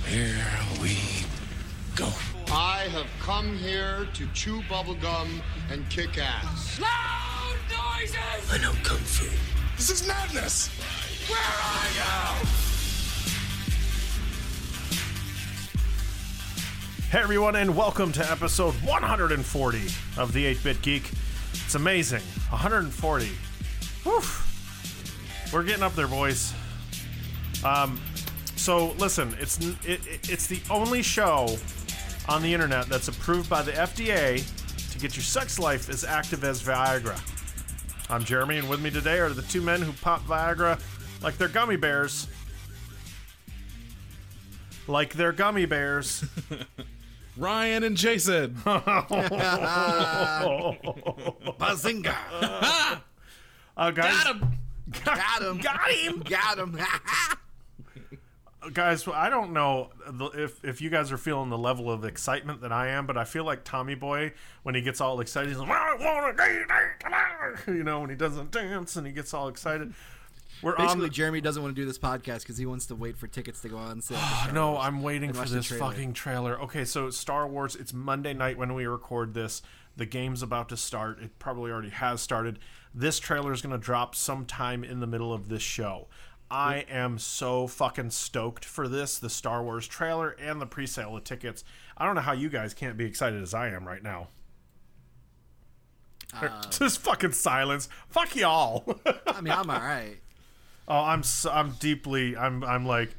Here we go. I have come here to chew bubblegum and kick ass. Loud noises! I know Kung Fu. This is madness! Where are you? Hey everyone, and welcome to episode 140 of the 8-Bit Geek. It's amazing. 140. Woof. We're getting up there, boys. So listen, it's the only show on the internet that's approved by the FDA to get your sex life as active as Viagra. I'm Jeremy, and with me today are the two men who pop Viagra like they're gummy bears. Like they're gummy bears. Ryan and Jason. Bazinga! Guys, Got him! got him. Got him! Guys, I don't know if you guys are feeling the level of excitement that I am, but I feel like Tommy Boy when he gets all excited. He's like, I want to, you know, when he doesn't dance and he gets all excited. Basically, Jeremy doesn't want to do this podcast because he wants to wait for tickets to go on sale. No, I'm waiting and for watch the this trailer. fucking trailer. Okay, so Star Wars, it's Monday night when we record this. The game's about to start. It probably already has started. This trailer is going to drop sometime in the middle of this show. I am so fucking stoked for this, the Star Wars trailer and the pre-sale of tickets. I don't know how you guys can't be excited as I am right now. Just fucking silence. Fuck y'all. I mean, I'm all right. Oh, I'm like,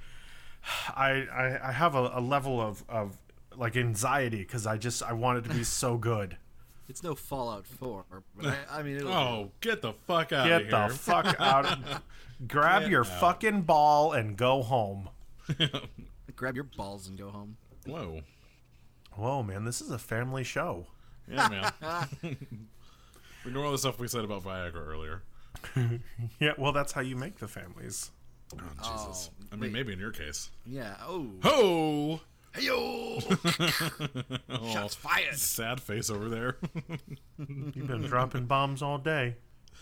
I have a level of like anxiety because I want it to be so good. It's no Fallout 4, but I mean, it'll Oh, get the fuck out of Get here. the fuck out! Grab your fucking ball and go home. grab your balls and go home. Whoa. Whoa, man, this is a family show. Yeah, man. Ignore all the stuff we said about Viagra earlier. Yeah, well, that's how you make the families. Oh, Jesus. I mean, wait. maybe in your case. Yeah. Oh. Ho! Hey-yo! Shots fired! Sad face over there. You've been dropping bombs all day.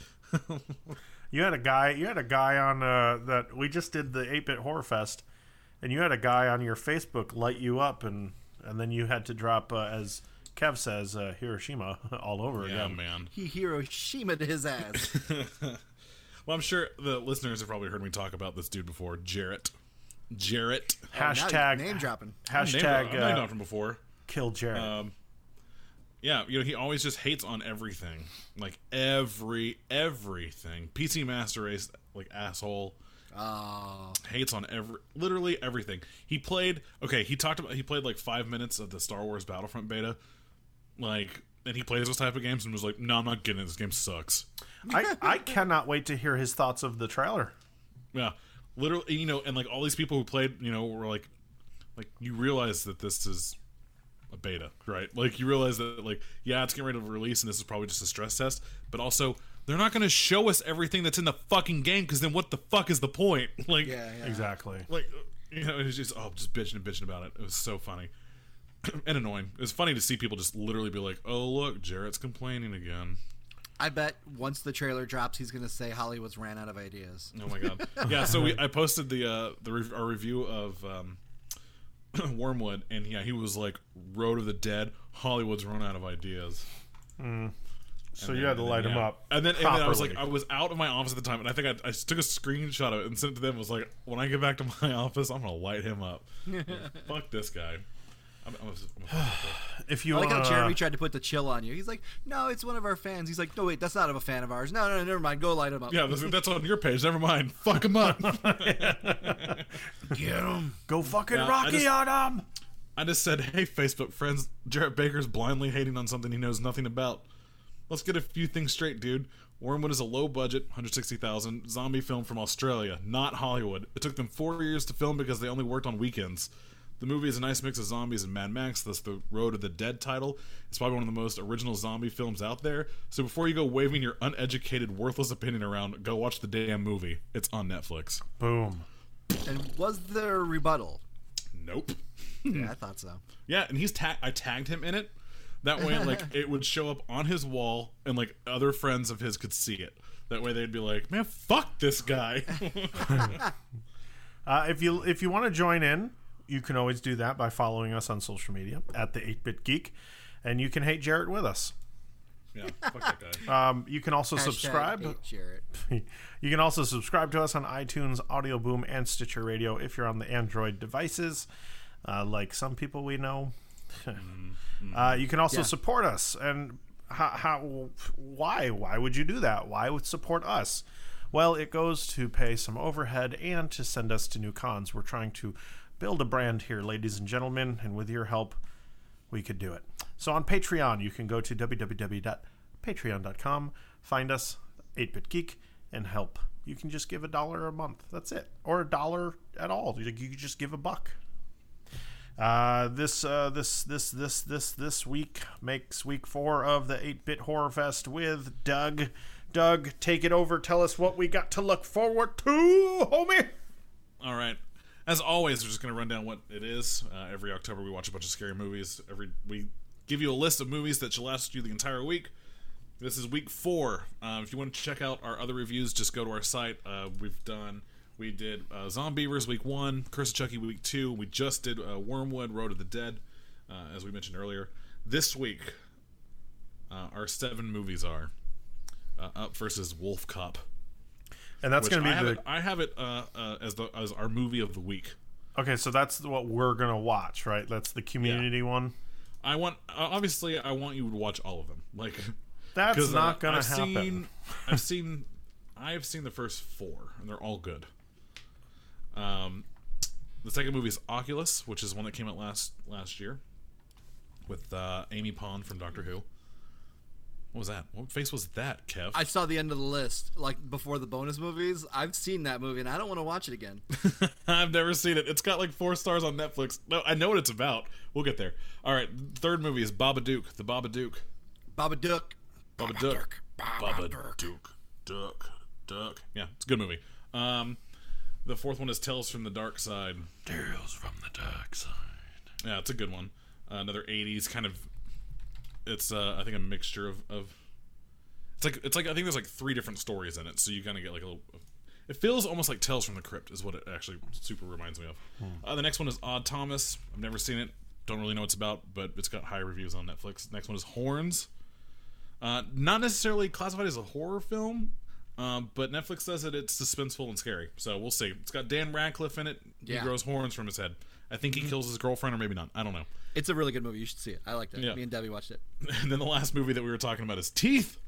You had a guy on that we just did the 8-Bit Horror Fest, and you had a guy on your Facebook light you up, and then you had to drop, as Kev says, Hiroshima all over Yeah, again. man. He Hiroshima'd his ass. Well, I'm sure the listeners have probably heard me talk about this dude before, Jarrett. Jarrett. Hashtag name dropping. I've hashtag known him from before. kill Jared. Yeah, you know, he always just hates on everything. Like, everything. PC Master Race, like, asshole. Oh. Hates on literally everything. He played like 5 minutes of the Star Wars Battlefront beta. Like, and he plays those type of games and was like, no, I'm not getting it. This game sucks. I cannot wait to hear his thoughts of the trailer. Yeah. Literally, you know, and like all these people who played, you know, were like you realize that this is a beta, right? Like, you realize that, like, yeah, it's getting ready to release and this is probably just a stress test, but also they're not going to show us everything that's in the fucking game, because then what the fuck is the point? Like, Yeah. Exactly. like, you know, it's just just bitching about it. It was so funny and annoying. It was funny to see people just literally be like, "Oh, look, Jarrett's complaining again." I bet once the trailer drops, he's going to say Hollywood's ran out of ideas. Oh my god! Yeah, so I posted our review of Wormwood, and yeah, he was like, "Road of the Dead, Hollywood's run out of ideas." So you had to light him up. And then I was like, properly. I was out of my office at the time, and I think I took a screenshot of it and sent it to them. I was like, when I get back to my office, I'm gonna light him up. Fuck this guy. If you I like how wanna- Jeremy tried to put the chill on you. He's like, no, it's one of our fans. He's like, no, wait, that's not a fan of ours. No, never mind. Go light him up. Yeah, that's on your page. Never mind. Fuck him up. Get him! go fucking Yeah, Rocky on him. I just said, hey, Facebook friends, Jarrett Baker's blindly hating on something he knows nothing about. Let's get a few things straight, dude. Wormwood is a low-budget, $160,000 zombie film from Australia, not Hollywood. It took them 4 years to film because they only worked on weekends. The movie is a nice mix of zombies and Mad Max, thus the Road of the Dead title. It's probably one of the most original zombie films out there. So before you go waving your uneducated, worthless opinion around, go watch the damn movie. It's on Netflix. Boom. And was there a rebuttal? Nope. Yeah, I thought so. Yeah, and I tagged him in it. That way, like, it would show up on his wall, and like other friends of his could see it. That way, they'd be like, "Man, fuck this guy." If you want to join in, You can always do that by following us on social media at the 8-Bit Geek, and you can hate Jarrett with us. Yeah, fuck that guy. You can also subscribe. Hate Jarrett. You can also subscribe to us on iTunes, Audio Boom, and Stitcher Radio if you're on the Android devices, like some people we know. You can also support us. And why? Why would you do that? Why would support us? Well, it goes to pay some overhead and to send us to new cons. We're trying to build a brand here, ladies and gentlemen, and with your help, we could do it. So on Patreon, you can go to www.patreon.com, find us, 8-Bit Geek, and help. You can just give $1 a month. That's it. Or $1 at all. You can just give $1. This week makes week 4 of the 8-Bit Horror Fest with Doug. Doug, take it over. Tell us what we got to look forward to, homie. All right. As always, we're just going to run down what it is. Every October, we watch a bunch of scary movies. We give you a list of movies that should last you the entire week. This is week 4. If you want to check out our other reviews, just go to our site. We did Zombievers week 1, Curse of Chucky week 2. We just did Wormwood, Road of the Dead, as we mentioned earlier. This week, our 7 movies are Up versus Wolf Cop. And that's going to be I have it as our movie of the week. Okay, so that's what we're going to watch, right? That's the Community one. I want you to watch all of them. Like that's not going to happen. I have seen the first 4, and they're all good. The second movie is Oculus, which is one that came out last year with Amy Pond from Doctor Who. What was that? What face was that, Kev? I saw the end of the list, like before the bonus movies. I've seen that movie, and I don't want to watch it again. I've never seen it. It's got like 4 stars on Netflix. No, I know what it's about. We'll get there. All right, third movie is Babadook. The Babadook. Babadook. Babadook. Babadook. Duck. Yeah, it's a good movie. The fourth one is Tales from the Dark Side. Tales from the Dark Side. Yeah, it's a good one. Another 80s kind of. It's I think a mixture of. It's like I think there's like 3 different stories in it, so you kind of get like a little. It feels almost like Tales from the Crypt is what it actually super reminds me of. The next one is Odd Thomas. I've never seen it. Don't really know what it's about, but it's got high reviews on Netflix. Next one is Horns. Not necessarily classified as a horror film, but Netflix says that it's suspenseful and scary. So we'll see. It's got Dan Radcliffe in it. Yeah. He grows horns from his head. I think he kills his girlfriend, or maybe not. I don't know. It's a really good movie. You should see it. I liked it. Yeah. Me and Debbie watched it. And then the last movie that we were talking about is Teeth.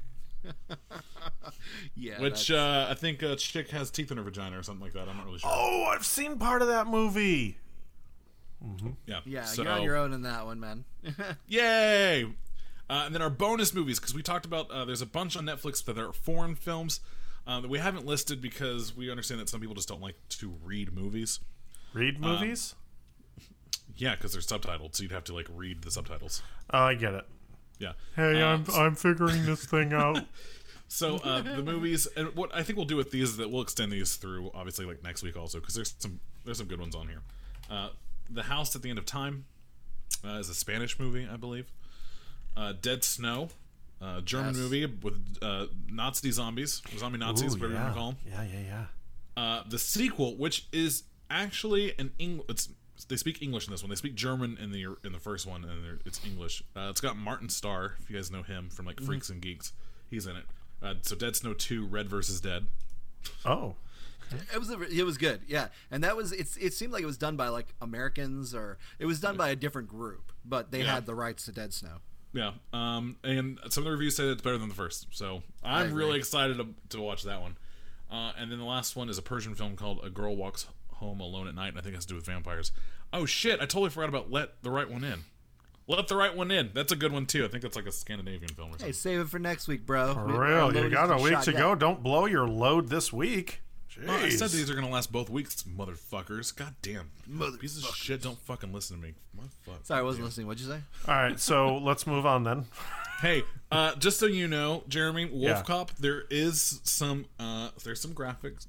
Yeah. Which I think a chick has teeth in her vagina or something like that. I'm not really sure. Oh, I've seen part of that movie. Yeah. Yeah, So, you're on your own in that one, man. Yay! And then our bonus movies, because we talked about there's a bunch on Netflix that are foreign films that we haven't listed because we understand that some people just don't like to read movies. Read movies? Yeah, because they're subtitled, so you'd have to like read the subtitles. Oh, I get it. Yeah. Hey, I'm figuring this thing out. So the movies, and what I think we'll do with these is that we'll extend these through obviously like next week also, because there's some good ones on here. The House at the End of Time is a Spanish movie, I believe. Dead Snow, German movie with Nazi zombies, zombie Nazis, whatever you want to call them. Yeah. The sequel, which is actually they speak English in this one. They speak German in the first one, and it's English. It's got Martin Starr, if you guys know him from like Freaks and Geeks. He's in it. So Dead Snow 2, Red vs. Dead. Oh. It was good, yeah, and that was it seemed like it was done by like Americans, or it was done by a different group, but they had the rights to Dead Snow. Yeah, and some of the reviews say that it's better than the first, so I'm really excited to watch that one. And then the last one is a Persian film called A Girl Walks Home Alone at Night, and I think it has to do with vampires. Oh shit, I totally forgot about Let the Right One In. Let the Right One In. That's a good one too. I think that's like a Scandinavian film or something. Hey, save it for next week, bro. For real, you got a week to go. Don't blow your load this week. Jeez. Well, I said these are going to last both weeks, motherfuckers. God damn. Pieces of shit, don't fucking listen to me. Sorry, I wasn't listening. What'd you say? All right, so let's move on then. Hey, just so you know, Jeremy, Wolf Cop, there's some graphics.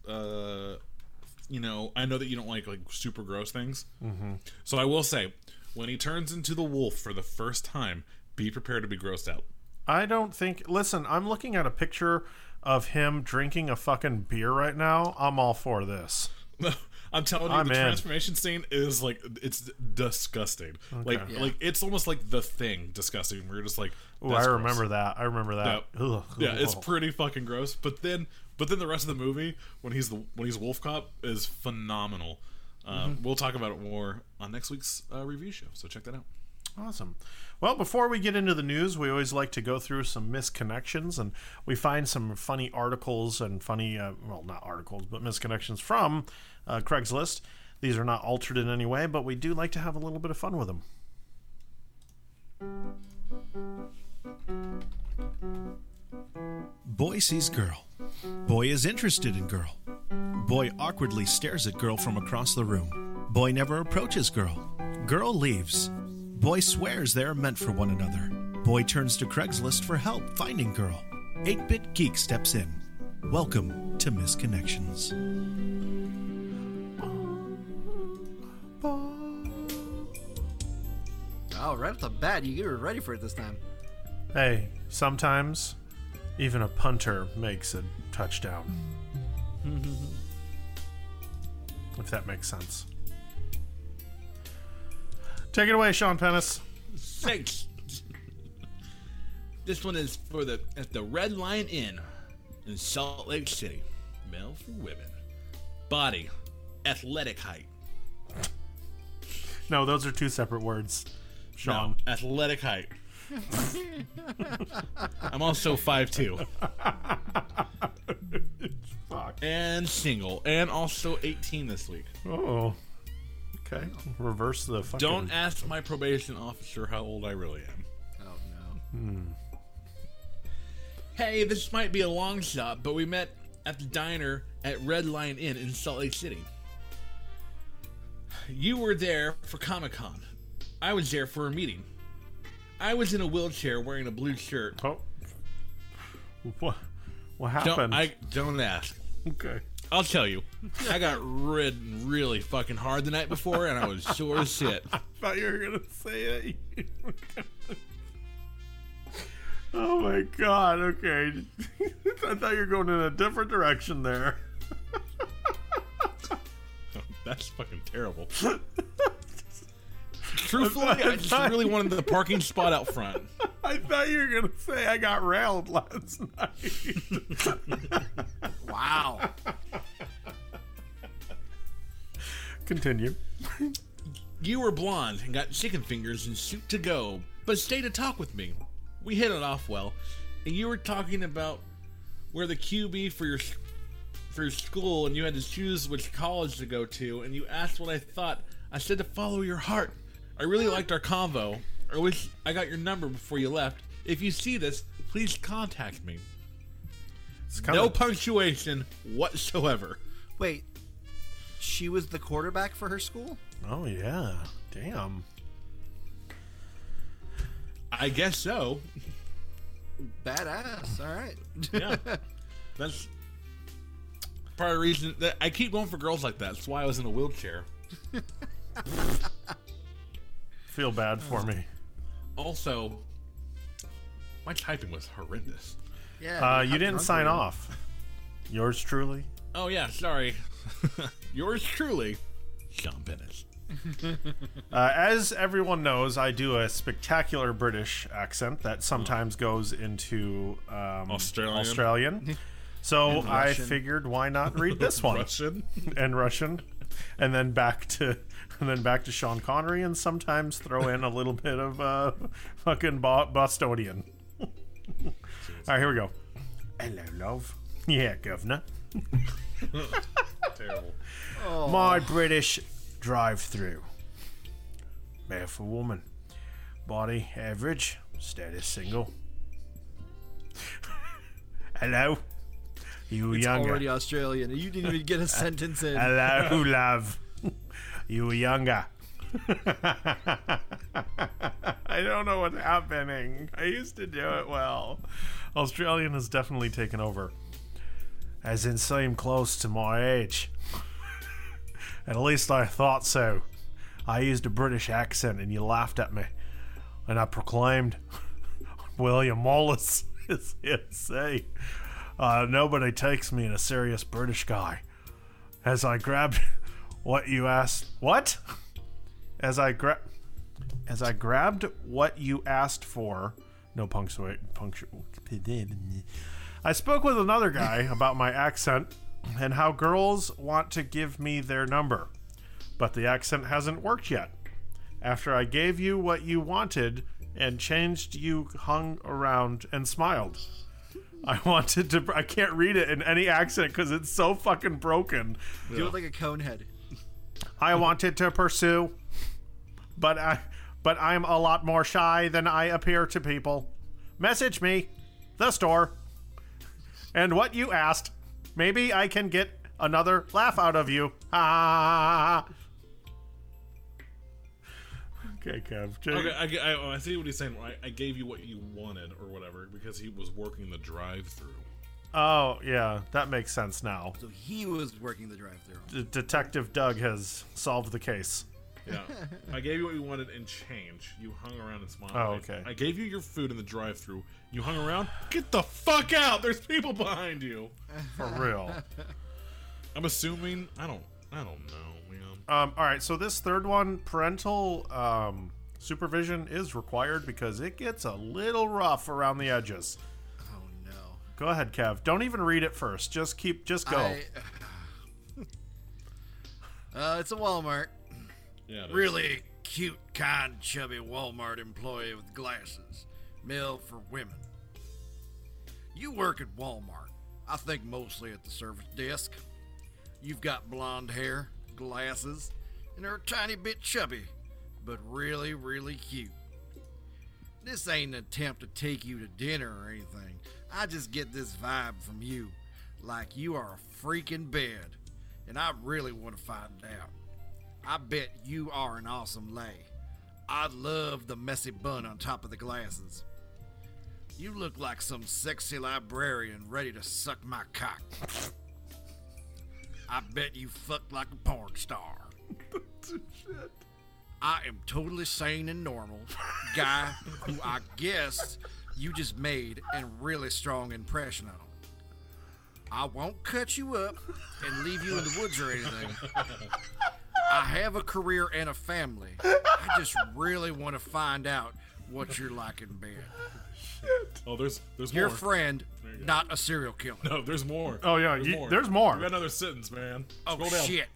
You know, I know that you don't like super gross things. Mm-hmm. So I will say, when he turns into the wolf for the first time, be prepared to be grossed out. I don't think... Listen, I'm looking at a picture of him drinking a fucking beer right now. I'm all for this. I'm telling you, I'm the in. transformation scene is like it's disgusting. Like Yeah. like it's almost like The Thing disgusting. We're just like, Oh, that's I gross. remember that. I remember that. Ugh. Yeah, it's pretty fucking gross. But then the rest of the movie, when he's Wolf Cop, is phenomenal. We'll talk about it more on next week's review show. So check that out. Awesome. Well, before we get into the news, we always like to go through some misconnections, and we find some funny articles and funny, well, not articles, but misconnections from Craigslist. These are not altered in any way, but we do like to have a little bit of fun with them. Boy sees girl. Boy is interested in girl. Boy awkwardly stares at girl from across the room. Boy never approaches girl. Girl leaves. Boy swears they are meant for one another. Boy turns to Craigslist for help finding girl. 8-Bit Geek steps in. Welcome to Misconnections. Oh, right off the bat, you were ready for it this time. Hey, sometimes even a punter makes a touchdown. If that makes sense. Take it away, Sean Pennis. Thanks. This one is at the Red Lion Inn in Salt Lake City. Male for women. Body, athletic height. No, those are two separate words, Sean. No, athletic height. I'm also 5'2". Fuck. And single. And also 18 this week. Oh. Okay. Reverse the fucking... Don't ask my probation officer how old I really am. Oh, no. Hey, this might be a long shot, but we met at the diner at Red Lion Inn in Salt Lake City. You were there for Comic-Con. I was there for a meeting. I was in a wheelchair wearing a blue shirt. Oh. What happened? Don't ask. Okay. I'll tell you. I got ridden really fucking hard the night before, and I was sore as shit. I thought you were going to say it. Oh my god, okay. I thought you were going in a different direction there. That's fucking terrible. Truthfully, I just really wanted the parking spot out front. I thought you were going to say I got railed last night. Wow. Continue. You were blonde and got chicken fingers and shoot to go, but stayed to talk with me. We hit it off well, and you were talking about where the QB for your school, and you had to choose which college to go to, and you asked what I thought. I said to follow your heart. I really liked our convo. I wish I got your number before you left. If you see this, please contact me. No punctuation whatsoever. Wait, she was the quarterback for her school? Oh, yeah. Damn. I guess so. Badass. All right. Yeah. That's part of the reason that I keep going for girls like that. That's why I was in a wheelchair. Feel bad for me. Also, my typing was horrendous. Yeah. You didn't sign off. Yours truly. Oh, yeah, sorry. Yours truly, Sean Pennis. As everyone knows, I do a spectacular British accent that sometimes goes into Australian. So I Russian. figured, why not read this one? Russian. And Russian, and then back to Sean Connery, and sometimes throw in a little bit of fucking Bostonian. All right, here we go. Hello, love. Yeah, governor. Terrible. My British drive-through. Male for woman. Body average. Status single. Hello. You It's younger. already Australian. You didn't even get a sentence in. Hello, love. You younger. I don't know what's happening. I used to do it well. Australian has definitely taken over. As in seem close to my age. At least I thought so. I used a British accent and you laughed at me. And I proclaimed, William Wallace is here to say, nobody takes me in a serious British guy. As I grabbed what you asked. What? As I grabbed what you asked for. No punctuation. I spoke with another guy about my accent and how girls want to give me their number, but the accent hasn't worked yet. After I gave you what you wanted and changed, you hung around and smiled. I can't read it in any accent because it's so fucking broken. Do it like a conehead. I wanted to pursue, but I'm a lot more shy than I appear to people. Message me, the store, and what you asked. Maybe I can get another laugh out of you. Ha! Okay, Kev. Okay, I see what he's saying. I gave you what you wanted or whatever because he was working the drive-through. Oh, yeah, that makes sense now. So he was working the drive-through. Detective Doug has solved the case. Yeah. I gave you what you wanted in change. You hung around and smiled. Oh, okay. I gave you your food in the drive-through. You hung around. Get the fuck out! There's people behind you. For real. I'm assuming. I don't know, man. All right, so this third one, parental supervision is required because it gets a little rough around the edges. Oh no. Go ahead, Kev. Don't even read it first. Just go. It's a Walmart. Yeah. Really cute, kind, chubby Walmart employee with glasses. Mail for women. You work at Walmart. I think mostly at the service desk. You've got blonde hair, glasses, and are a tiny bit chubby, but really, really cute. This ain't an attempt to take you to dinner or anything. I just get this vibe from you, like you are a freaking bed, and I really want to find out. I bet you are an awesome lay. I love the messy bun on top of the glasses. You look like some sexy librarian ready to suck my cock. I bet you fuck like a porn star. I am totally sane and normal guy who I guess you just made a really strong impression on. I won't cut you up and leave you in the woods or anything. I have a career and a family. I just really want to find out what you're like in bed. Oh, there's Your more. friend, not a serial killer. No, there's more. Oh, yeah, there's more. You got another sentence, man. Oh, Scroll down. shit.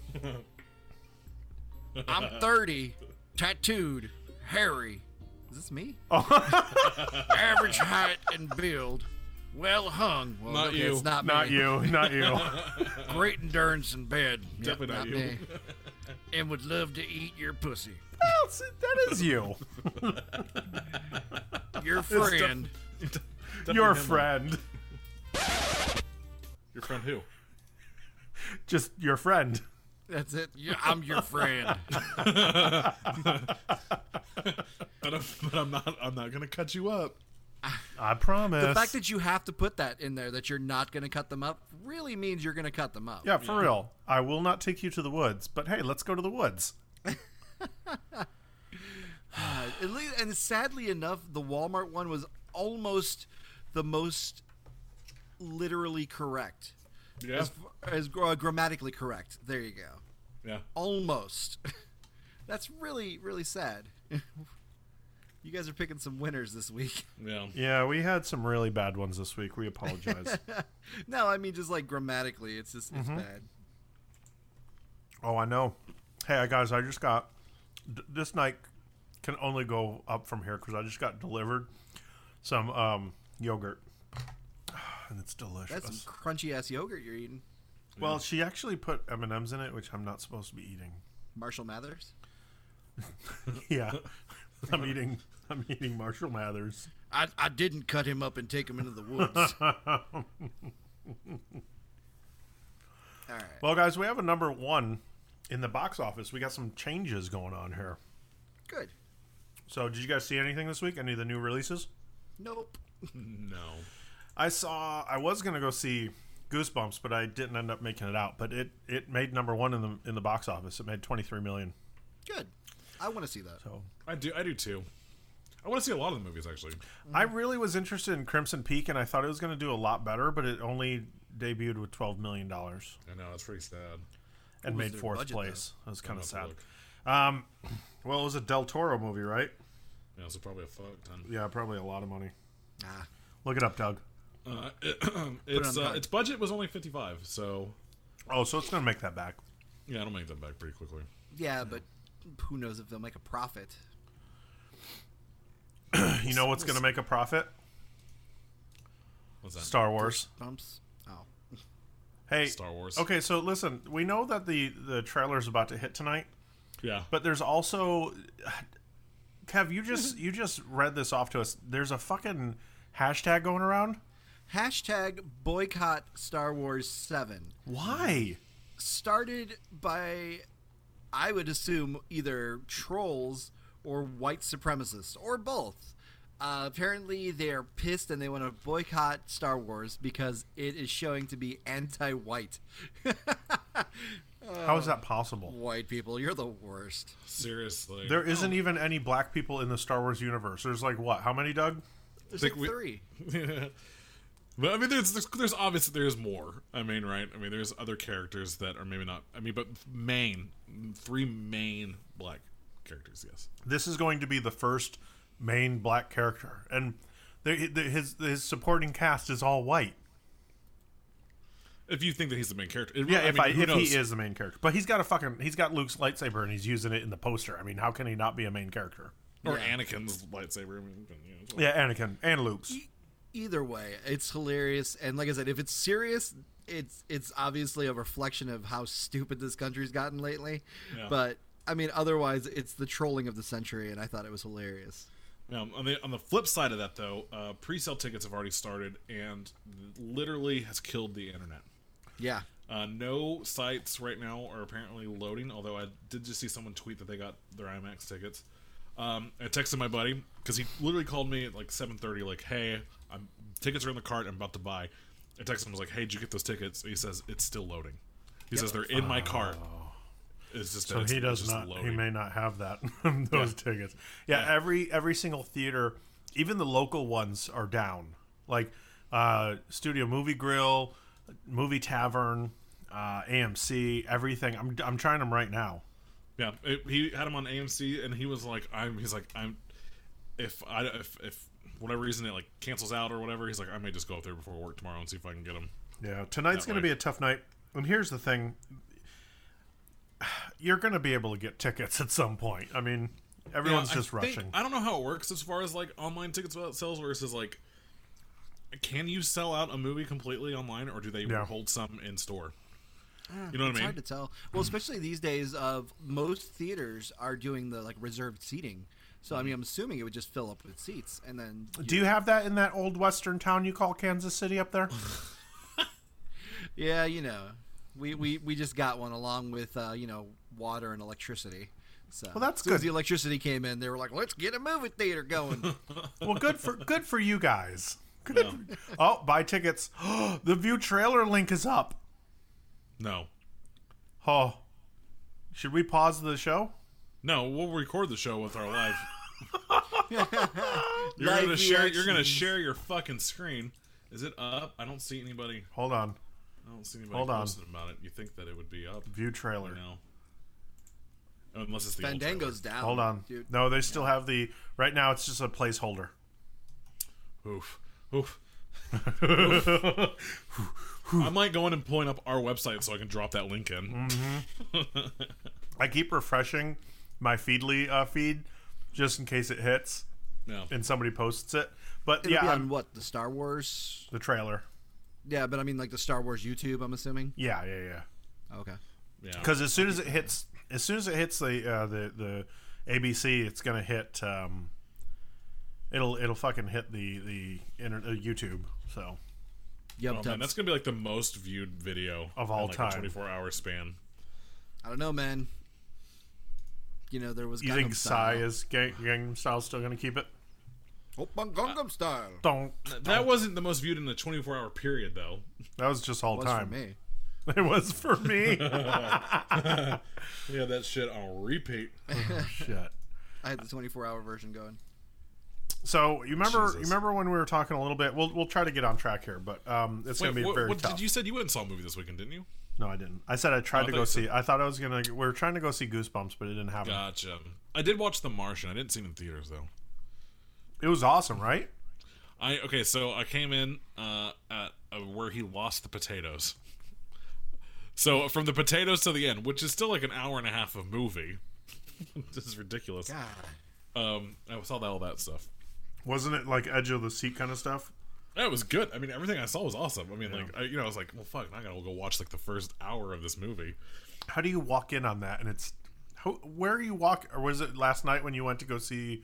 I'm 30, tattooed, hairy. Is this me? Average height and build. Well hung. Well, Not okay, you. It's not me. Not you. Great endurance in bed. Definitely not you. me. And would love to eat your pussy. Well, that is you. Your friend. Your him. friend. Your friend who? Just your friend. That's it. Yeah, I'm your friend. But I'm not gonna cut you up. I promise. The fact that you have to put that in there, that you're not going to cut them up, really means you're going to cut them up. Yeah, for real. I will not take you to the woods, but hey, let's go to the woods. And sadly enough, the Walmart one was almost the most literally correct. Yeah. As grammatically correct. There you go. Yeah. Almost. That's really, really sad. You guys are picking some winners this week. Yeah. Yeah, we had some really bad ones this week. We apologize. No, I mean just like grammatically, it's just it's bad. Oh, I know. Hey, guys, I just got this night can only go up from here because I just got delivered some yogurt, and it's delicious. That's some crunchy ass yogurt you're eating. Well, she actually put M&Ms in it, which I'm not supposed to be eating. Marshall Mathers. Yeah, I'm eating Marshall Mathers. I didn't cut him up and take him into the woods. All right. Well, guys, we have a number one in the box office. We got some changes going on here. Good. So, did you guys see anything this week? Any of the new releases? Nope. No. I was gonna go see Goosebumps, but I didn't end up making it out. But it made number one in the box office. It made $23 million. Good. I want to see that. So I do too. I want to see a lot of the movies actually. I really was interested in Crimson Peak, and I thought it was going to do a lot better, but it only debuted with $12 million. I know, it's pretty sad. and made their 4th budget, place. That was kind of I'll have sad. to look. Well, it was a Del Toro movie, right? Yeah, so probably a fuck ton. Yeah, probably a lot of money. Ah, Look it up, Doug. Its budget was only 55, so Oh, so it's gonna make that back. yeah, it'll make that back pretty quickly. yeah, but who knows if they'll make a profit? You know what's gonna make a profit? What's that? Star Wars. Bumps. Oh, Hey, Star Wars. Okay, so listen, we know that the trailer's about to hit tonight, Yeah, but there's also, Kev, you just read this off to us. There's a fucking hashtag going around. hashtag boycott Star Wars 7. Why? Started by, I would assume, either trolls or white supremacists, or both. Apparently, they're pissed and they want to boycott Star Wars because it is showing to be anti-white. How is that possible? White people, you're the worst. seriously. There isn't even any black people in the Star Wars universe. There's like what? How many, Doug? There's Think like we- 3. But I mean, there's obviously there's more. I mean, right? I mean, there's other characters that are maybe not. I mean, but 3 main black characters. Yes. This is going to be the first main black character, and his supporting cast is all white. If you think that he's the main character, Yeah, I mean, who if knows? he is the main character, but he's got Luke's lightsaber and he's using it in the poster. I mean, how can he not be a main character? or Anakin's lightsaber. I mean, Yeah, Anakin and Luke's. Either way, it's hilarious. And like I said, if it's serious, it's obviously a reflection of how stupid this country's gotten lately. Yeah. But I mean, otherwise, it's the trolling of the century, and I thought it was hilarious. Now, on the flip side of that, though, pre-sale tickets have already started and literally has killed the internet. Yeah. No sites right now are apparently loading, although I did just see someone tweet that they got their IMAX tickets. I texted my buddy, because he literally called me at like 7:30, like, hey, tickets are in the cart, I'm about to buy. I texted him, I was like, hey, did you get those tickets? He says, it's still loading. He says, they're in my cart. It's just So that he it's does just not. He loading. may not have that those tickets. Yeah, every single theater, even the local ones, are down. Like Studio Movie Grill, Movie Tavern, AMC, everything. I'm trying them right now. Yeah, he had him on AMC, and he was like, if whatever reason it like cancels out or whatever, he's like, I may just go up there before work tomorrow and see if I can get him. Yeah, tonight's That going to way. be a tough night. And here's the thing. You're going to be able to get tickets at some point. I mean, everyone's just rushing. I don't know how it works as far as like online tickets sales versus like, can you sell out a movie completely online, or do they hold some in store? You know what I It's mean? hard to tell. Well, especially these days, most theaters are doing the like reserved seating. So I mean, I'm assuming it would just fill up with seats, and then. Do you have that in that old western town you call Kansas City up there? Yeah, you know, we just got one along with water and electricity. So Well, that's as soon as good. the electricity came in, they were like, "Let's get a movie theater going." Well, good for you guys. Good. Oh, buy tickets. The View trailer link is up. No, Oh, should we pause the show? no, we'll record the show with our live. Live You're gonna reactions. share your fucking screen. Is it up? I don't see anybody. Hold on. I don't see anybody Hold on. posting about it. You think that it would be up? View trailer. No. Unless it's the old Fandango's down. Hold on. dude. No, they still have the. Right now, it's just a placeholder. trailer. Oof. I might go in and point up our website so I can drop that link in. I keep refreshing my Feedly feed just in case it hits No. and somebody posts it. But It'll yeah, be on what, the Star Wars? the trailer. Yeah, but I mean like the Star Wars YouTube. I'm assuming. Yeah. Okay. Yeah. Because as soon as it hits the ABC, it's gonna hit. It'll fucking hit the YouTube. So Yep. Oh, man, that's gonna be like the most viewed video Of all in like time. A 24-hour span. I don't know, man. You know there was. you Gangnam think Psy Style. is Gangnam Style still gonna keep it? Oppa Gangnam Style. Don't. That wasn't the most viewed in the 24-hour period, though. That was just all Was time. for me. It was for me. Yeah, that shit on repeat. Shit. I had the 24-hour version going. So you Jesus. remember when we were talking a little bit? We'll try to get on track here, but it's going to be very tough. You said you went and saw a movie this weekend, didn't you? No, I didn't. I said I tried to go see. I thought I was gonna. We were trying to go see Goosebumps, but it didn't happen. Gotcha. I did watch The Martian. I didn't see it in theaters though. It was awesome, right? So I came in at where he lost the potatoes. So from the potatoes to the end, which is still like an hour and a half of movie. This is ridiculous. God. I saw all that stuff. Wasn't it like edge of the seat kind of stuff? Yeah, it was good. I mean, everything I saw was awesome. I mean, I was like, well, fuck, I gotta go watch like the first hour of this movie. How do you walk in on that? And it's where you walk, or was it last night when you went to go see?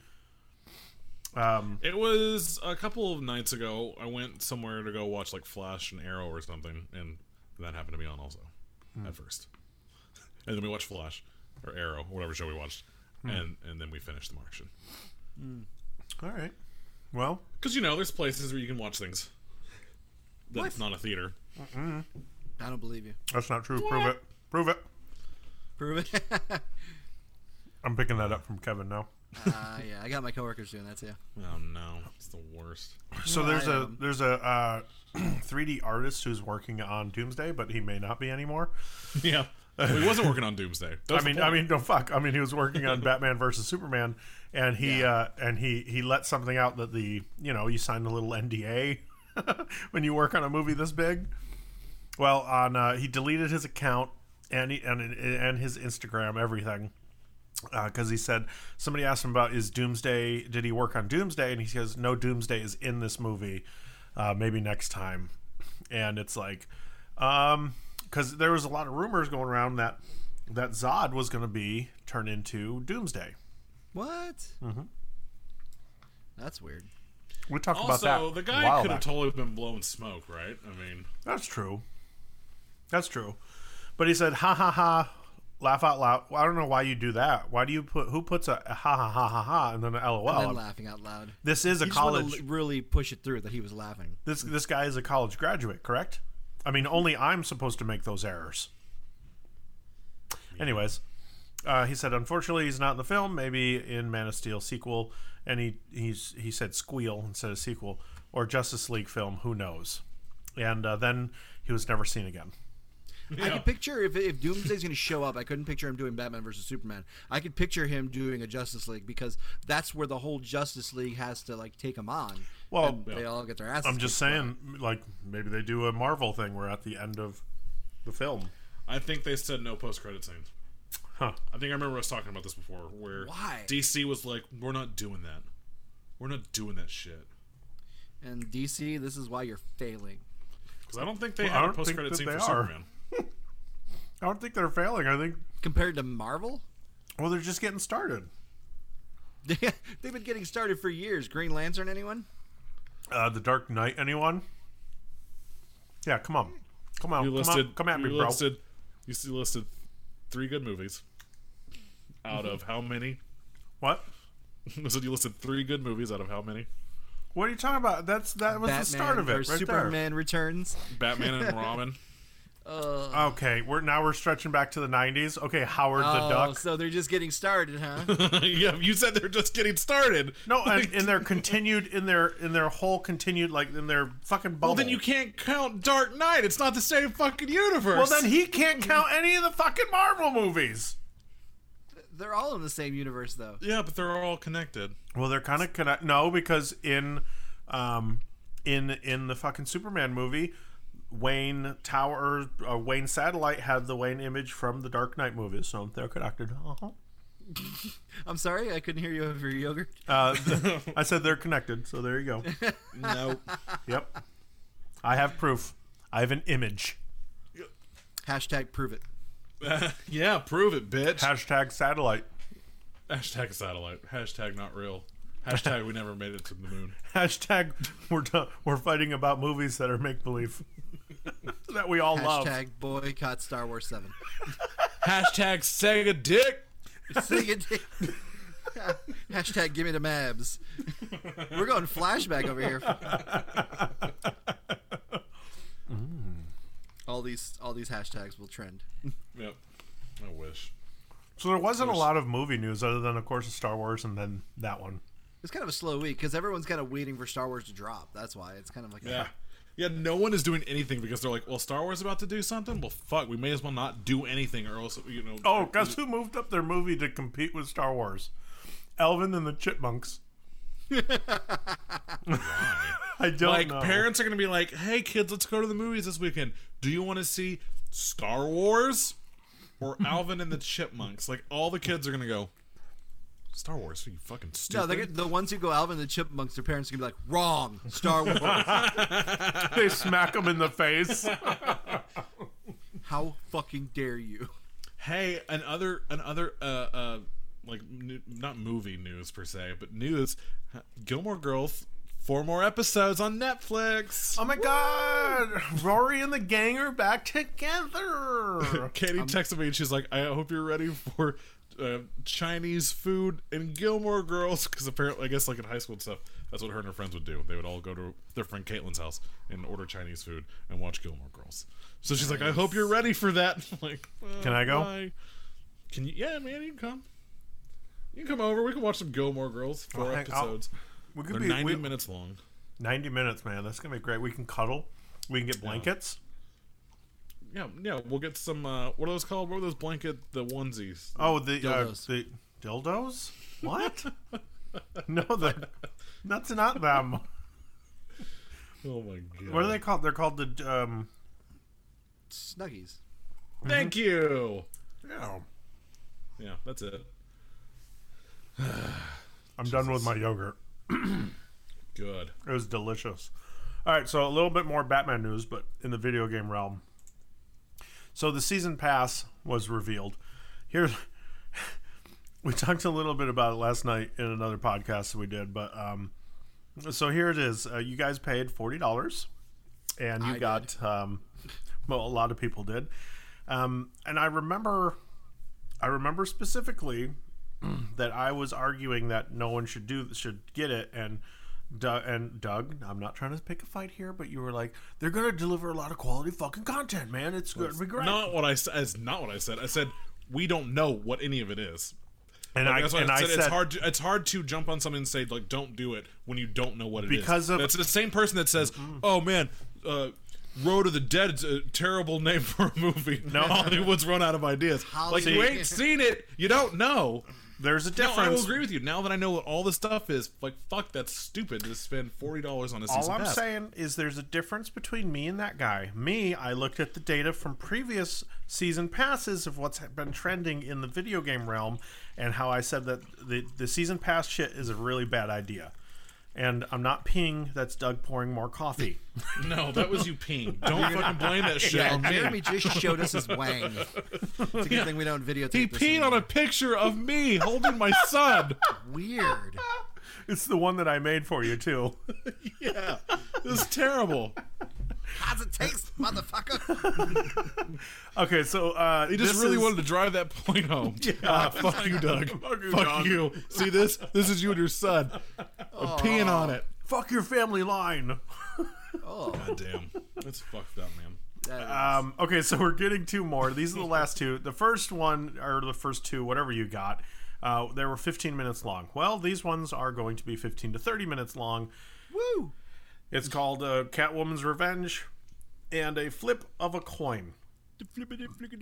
It was a couple of nights ago. I went somewhere to go watch like Flash and Arrow or something, and that happened to be on also at first. And then we watched Flash or Arrow, or whatever show we watched, and then we finished The Martian. All right. Well, because there's places where you can watch things that's not a theater. I don't believe you. That's not true. Prove it. Prove it. Prove it. I'm picking that up from Kevin now. Yeah, I got my coworkers doing that too. Oh no, it's the worst. So there's a 3D artist who's working on Doomsday, but he may not be anymore. Yeah, well, he wasn't working on Doomsday. No, fuck. I mean, he was working on Batman versus Superman, and he let something out that you signed a little NDA when you work on a movie this big. Well, he deleted his account and his Instagram, everything. Because he said, somebody asked him about did he work on Doomsday, and he says no, Doomsday is in this movie, maybe next time. And it's like because there was a lot of rumors going around that Zod was going to be turned into Doomsday. What? That's weird. We talked about that. Also, the guy could have totally been blowing smoke, right? I mean, that's true, but he said ha ha ha, laugh out loud. Well, I don't know why you do that. Why do you who puts a ha ha ha ha ha and then an LOL? And then laughing out loud. This is a college. Just really push it through that he was laughing. This guy is a college graduate, correct? I mean, only I'm supposed to make those errors. Anyways, he said unfortunately he's not in the film. Maybe in Man of Steel sequel, and he said squeal instead of sequel, or Justice League film. Who knows? And then he was never seen again. Yeah. I could picture if Doomsday's going to show up, I couldn't picture him doing Batman versus Superman. I could picture him doing a Justice League because that's where the whole Justice League has to take him on. Well, they all get their asses. I'm just saying, maybe they do a Marvel thing where at the end of the film. I think they said no post-credit scenes. Huh. I think I remember us talking about this before, where DC was like, "We're not doing that. We're not doing that shit." And DC, this is why you're failing. Because I don't think they had a post-credit scene for Superman. I don't think they're failing. I think compared to Marvel, well, they're just getting started. They've been getting started for years. Green Lantern, anyone? The Dark Knight, anyone? Yeah, come on. Come at me, bro. You listed 3 good movies out of how many? What? So you listed 3 good movies out of how many? What are you talking about? That was Batman the start of it, right Superman there. Returns. Batman and Robin. Okay, we're stretching back to the 90s. Okay, Howard the Duck. So they're just getting started, huh? Yeah, you said they're just getting started. No, and they're continued in their whole continued in their fucking bubble. Well, then you can't count Dark Knight. It's not the same fucking universe. Well, then he can't count any of the fucking Marvel movies. They're all in the same universe, though. Yeah, but they're all connected. Well, they're kind of connected. No, because in the fucking Superman movie, Wayne Satellite had the Wayne image from the Dark Knight movies, so they're connected. I'm sorry, I couldn't hear you over your yogurt. I said they're connected, so there you go. No. Yep. I have proof. I have an image. Hashtag prove it. Yeah, prove it, bitch. Hashtag satellite. Hashtag satellite. Hashtag not real. Hashtag we never made it to the moon. Hashtag we're fighting about movies that are make-believe. That we all love. Hashtag boycott Star Wars 7. Hashtag Sega dick. Sega dick. Hashtag give me the mabs. We're going flashback over here. All these hashtags will trend. Yep. I wish. So there wasn't a lot of movie news other than, of course, Star Wars and then that one. It's kind of a slow week because everyone's kind of waiting for Star Wars to drop. That's why it's kind of like Yeah, no one is doing anything because they're like, well, Star Wars is about to do something? Well, fuck, we may as well not do anything or else, you know. Oh, guess who moved up their movie to compete with Star Wars? Alvin and the Chipmunks. I don't know. Parents are going to be like, hey, kids, let's go to the movies this weekend. Do you want to see Star Wars or Alvin and the Chipmunks? Like, all the kids are going to go, Star Wars? Are you fucking stupid? No, the ones who go Alvin and the Chipmunks, their parents are going to be like, wrong, Star Wars. They smack them in the face. How fucking dare you? Hey, another not movie news per se, but news. Gilmore Girls, 4 more episodes on Netflix. Oh my god! Rory and the gang are back together. Katie texted me and she's like, I hope you're ready for Chinese food and Gilmore Girls, because apparently, I guess like in high school and stuff, that's what her and her friends would do. They would all go to their friend Caitlin's house and order Chinese food and watch Gilmore Girls. So she's like, I hope you're ready for that. I'm like, can I go? Bye. Can you? Yeah, man, you can come. You can come over. We can watch some Gilmore Girls. 4 episodes. They're 90 minutes long. 90 minutes, man. That's gonna be great. We can cuddle. We can get blankets. Yeah. We'll get some. What are those called? What are those the onesies? Oh, the dildos. The dildos. What? No, that's not them. Oh my god. What are they called? They're called the Snuggies. Thank you. Yeah. Yeah, that's it. I'm done with my yogurt. Good. It was delicious. All right, so a little bit more Batman news, but in the video game realm. So the season pass was revealed. Here, we talked a little bit about it last night in another podcast that we did, but so here it is. You guys paid $40, and you got well, a lot of people did, and I remember specifically that I was arguing that no one should get it, and Doug, I'm not trying to pick a fight here, but you were like, they're going to deliver a lot of quality fucking content, man. It's going to be great. Not what I said. It's not what I said. I said we don't know what any of it is. And I said it's hard to jump on something and say like don't do it when you don't know what it because is. That's the same person that says, "Oh man, Road of the Dead is a terrible name for a movie." No, Hollywood's run out of ideas. Like you ain't seen it, you don't know. There's a difference. No, I will agree with you. Now that I know what all this stuff is, like, fuck, that's stupid to spend $40 on a season pass. All I'm saying is there's a difference between me and that guy. Me, I looked at the data from previous season passes of what's been trending in the video game realm, and how I said that the season pass shit is a really bad idea. And I'm not peeing. That's Doug pouring more coffee. No, that was you peeing. Don't fucking blame that shit on me. Jeremy just showed us his wang. It's a good thing we don't videotape He this peed anymore. on a picture of me holding my son. Weird. It's the one that I made for you, too. Yeah. This is terrible. How's it taste, motherfucker? Okay, so he just really wanted to drive that point home. Yeah, fuck you, Doug. Fuck you. See this? This is you and your son. I'm peeing on it. Fuck your family line. God damn. That's fucked up, man. Okay, so we're getting 2 more. These are the last 2. The first one, or the first 2, whatever you got, they were 15 minutes long. Well, these ones are going to be 15 to 30 minutes long. Woo! It's called Catwoman's Revenge and a flip of a coin. Flick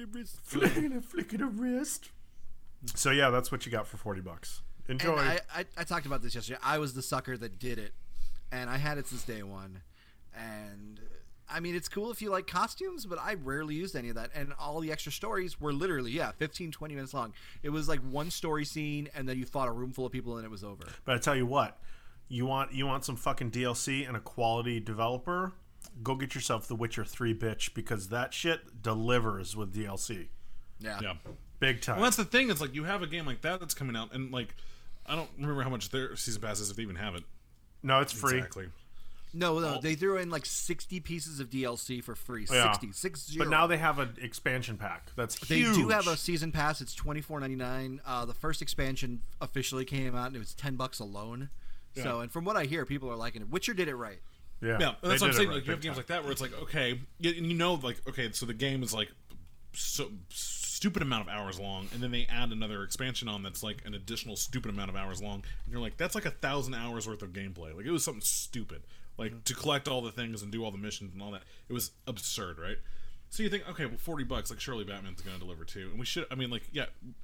of a wrist. So yeah, that's what you got for $40. Enjoy. And I talked about this yesterday. I was the sucker that did it, and I had it since day one. And I mean, it's cool if you like costumes, but I rarely used any of that. And all the extra stories were literally 15, 20 minutes long. It was like one story scene, and then you fought a room full of people, and it was over. But I tell you what, you want some fucking DLC and a quality developer? Go get yourself The Witcher 3, bitch, because that shit delivers with DLC. Yeah. Big time. Well, that's the thing. It's like you have a game like that that's coming out, and like I don't remember how much their season pass is if they even have it. No, it's free. Exactly. No, they threw in like 60 pieces of DLC for free. Yeah. 60. But now they have an expansion pack. That's huge. They do have a season pass. It's $24.99. The first expansion officially came out, and it was $10 alone. Yeah. So, and from what I hear, people are liking it. Witcher did it right. Yeah, that's what I'm saying. Like you have games like that where it's like, okay, and you know, like okay, so the game is like so stupid amount of hours long, and then they add another expansion on that's like an additional stupid amount of hours long, and you're like, that's like 1,000 hours worth of gameplay. Like, it was something stupid, like to collect all the things and do all the missions and all that. It was absurd, right? So you think, okay, well, $40, like, surely Batman's gonna deliver too, and we should. I mean, like, yeah,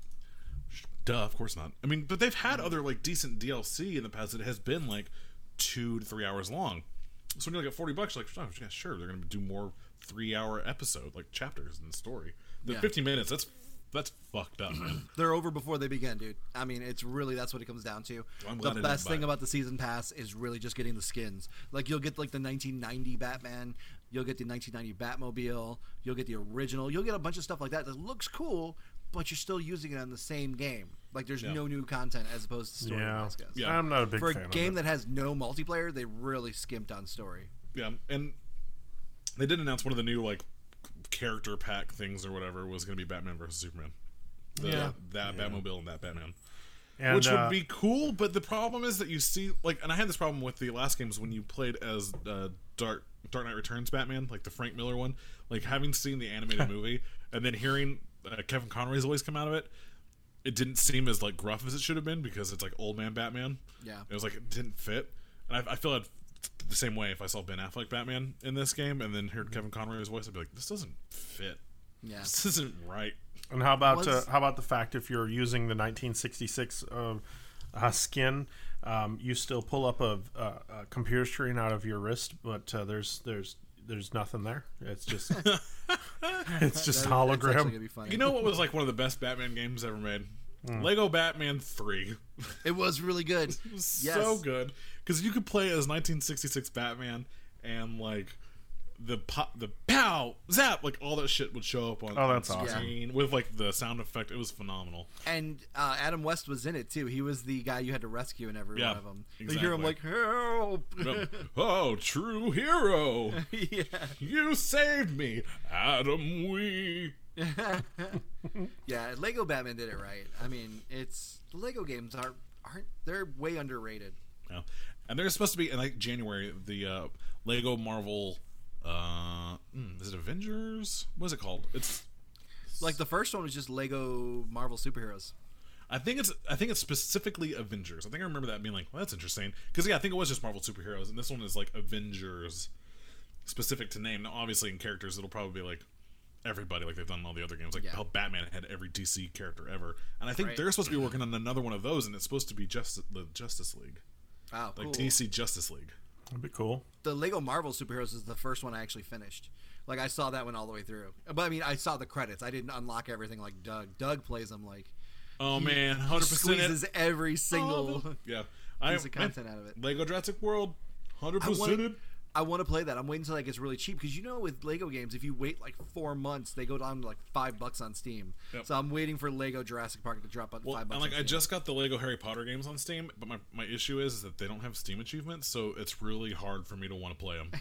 duh, of course not. I mean, but they've had other like decent DLC in the past that has been like 2 to 3 hours long. So when you're like at $40, you're like, oh, yeah, sure, they're gonna do more 3-hour episode like chapters in the story. The 50 minutes, that's fucked up, man. They're over before they begin, dude. I mean, it's really, that's what it comes down to. I'm The glad I best didn't buy thing it. about the season pass is really just getting the skins. Like, you'll get like the 1990 Batman, you'll get the 1990 Batmobile, you'll get the original, you'll get a bunch of stuff like that looks cool, but you're still using it on the same game. Like, there's no new content as opposed to story. Yeah. Guys. Yeah. I'm not a big For fan a game of it. that has no multiplayer, they really skimped on story. Yeah, and they did announce one of the new like character pack things or whatever was going to be Batman versus Superman. That Batmobile and that Batman, And, which would be cool. But the problem is that you see like, and I had this problem with the last games when you played as Dark Knight Returns Batman, like the Frank Miller one. Like, having seen the animated movie and then hearing Kevin Conroy's voice come out of it, it didn't seem as like gruff as it should have been because it's like old man Batman. Yeah. It was like it didn't fit, and I feel like the same way if I saw Ben Affleck Batman in this game and then heard Kevin Conroy's voice, I'd be like, this doesn't fit. Yeah. This isn't right. And how about Was- the fact if you're using the 1966 skin, you still pull up a computer screen out of your wrist, but there's nothing there. It's just it's just That's actually hologram. gonna be funny. You know what was like one of the best Batman games ever made? Lego Batman 3. It was really good. It was Yes. so good because you could play as 1966 Batman and like the pow zap, like all that shit would show up on Oh, that's on awesome. screen with like the sound effect. It was phenomenal. And Adam West was in it too. He was the guy you had to rescue in every Yeah, one of them. You hear him exactly. like, help! Oh, true hero! Yeah. You saved me, Adam Wee. Yeah, Lego Batman did it right. I mean, it's the Lego games aren't they're way underrated. Yeah. And there's supposed to be in like January the Lego Marvel. Is it Avengers? What is it called? It's Like the first one was just Lego Marvel superheroes. I think it's specifically Avengers. I think I remember that being like, well, that's interesting because I think it was just Marvel superheroes, and this one is like Avengers specific to name. Now, obviously, in characters, it'll probably be like everybody, like they've done in all the other games. Like Yeah. how Batman had every DC character ever, and I think Right. they're supposed to be working on another one of those, and it's supposed to be the Justice League, Wow, like cool. DC Justice League. That'd be cool. The Lego Marvel superheroes is the first one I actually finished. Like I saw that one all the way through. But I mean, I saw the credits. I didn't unlock everything like Doug. Doug plays them like Oh man, he 100%. squeezes every single. Yeah, piece of content out of it. Lego Jurassic World, I 100%. I want to play that. I'm waiting until that gets really cheap because you know with Lego games, if you wait like 4 months, they go down to like $5 on Steam. Yep. So I'm waiting for Lego Jurassic Park to drop on Well, $5. and on like I Steam. just got the Lego Harry Potter games on Steam, but my issue is that they don't have Steam achievements, so it's really hard for me to want to play them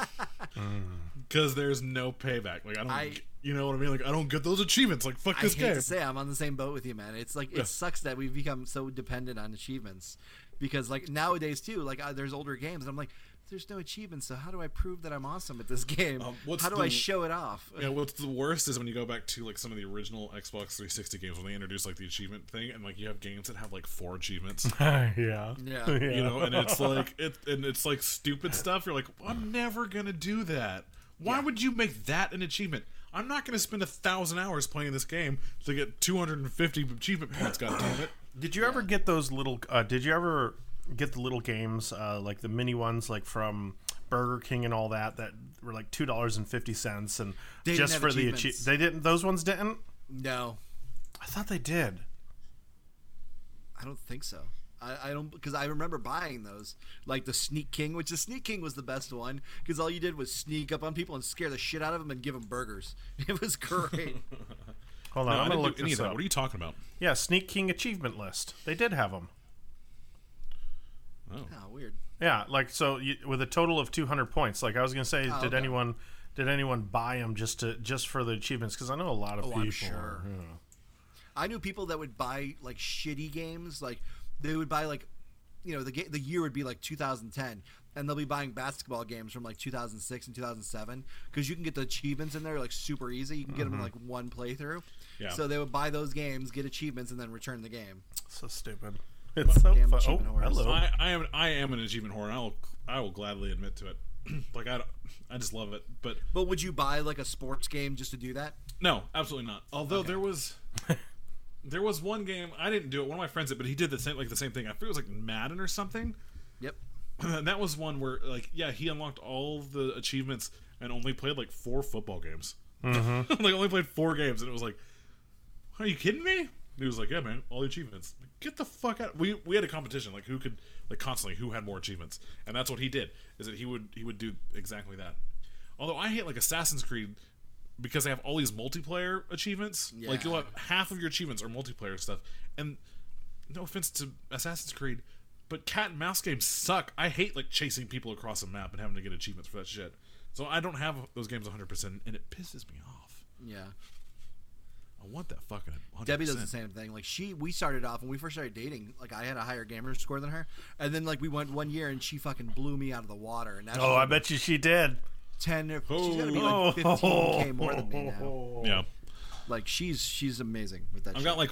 because there's no payback. Like you know what I mean? Like I don't get those achievements. Like fuck I this hate game. to say I'm on the same boat with you, man. It's like it sucks that we've become so dependent on achievements because like nowadays too, like there's older games and I'm like, there's no achievements, so how do I prove that I'm awesome at this game? what's How do the- I show it off? Yeah, what's the worst is when you go back to like some of the original Xbox 360 games when they introduce like the achievement thing, and like you have games that have like 4 achievements. Yeah. Yeah. You know, and it's like it's like stupid stuff. You're like, I'm never gonna do that. Why would you make that an achievement? I'm not gonna spend 1,000 hours playing this game to get 250 achievement points. God damn it! Did you ever get those little? Did you ever get the little games like the mini ones, like from Burger King and all that were like $2.50 and They didn't just have for the achievements. they didn't. Those ones didn't. No, I thought they did. I don't think so. I don't because I remember buying those like the Sneak King, which the Sneak King was the best one because all you did was sneak up on people and scare the shit out of them and give them burgers. It was great. Hold on, No, I I'm gonna didn't look do any this of that. up. What are you talking about? Yeah, Sneak King achievement list. They did have them. Oh, weird. Yeah, like so with a total of 200 points. Like I was gonna say, did okay. anyone buy them just for the achievements? Because I know a lot of people. I'm sure. I knew people that would buy like shitty games, like they would buy like, you know, the year would be like 2010, and they'll be buying basketball games from like 2006 and 2007 because you can get the achievements in there like super easy. You can get them in like one playthrough. Yeah. So they would buy those games, get achievements, and then return the game. So stupid. It's so Damn fun. Oh, achievement whores. hello. I am an achievement whore, and I will gladly admit to it. Like I just love it. But would you buy like a sports game just to do that? no, absolutely not. Although there was one game I didn't do it. One of my friends did, but he did the same thing. I think it was like Madden or something. Yep. And that was one where he unlocked all the achievements and only played like 4 football games. Mm-hmm. Like only played 4 games, and it was like, are you kidding me? And he was like, yeah, man, all the achievements. Like, get the fuck out. We had a competition, like who could constantly who had more achievements, and that's what he did. Is that he would do exactly that. Although I hate like Assassin's Creed because they have all these multiplayer achievements. Yeah. Like you'll have half of your achievements are multiplayer stuff, and no offense to Assassin's Creed, but cat and mouse games suck. I hate like chasing people across a map and having to get achievements for that shit. So I don't have those games 100%, and it pisses me off. Yeah. I want that fucking 100%. Debbie does the same thing. Like we started off when we first started dating. Like I had a higher gamer score than her, and then like we went 1 year and she fucking blew me out of the water. And now I bet you she did. 10. She's gonna be like 15K more than me now. Yeah. Like she's amazing with that. I've shit. got like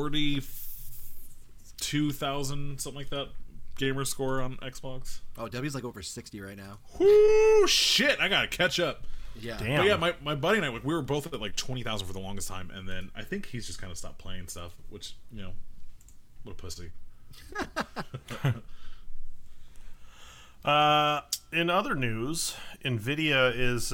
42,000 something like that gamer score on Xbox. Oh, Debbie's like over 60 right now. Whoo, shit! I gotta catch up. Yeah. Damn. But yeah, my buddy and I, we were both at like 20,000 for the longest time, and then I think he's just kind of stopped playing stuff, which, you know, what a pussy. In other news, NVIDIA is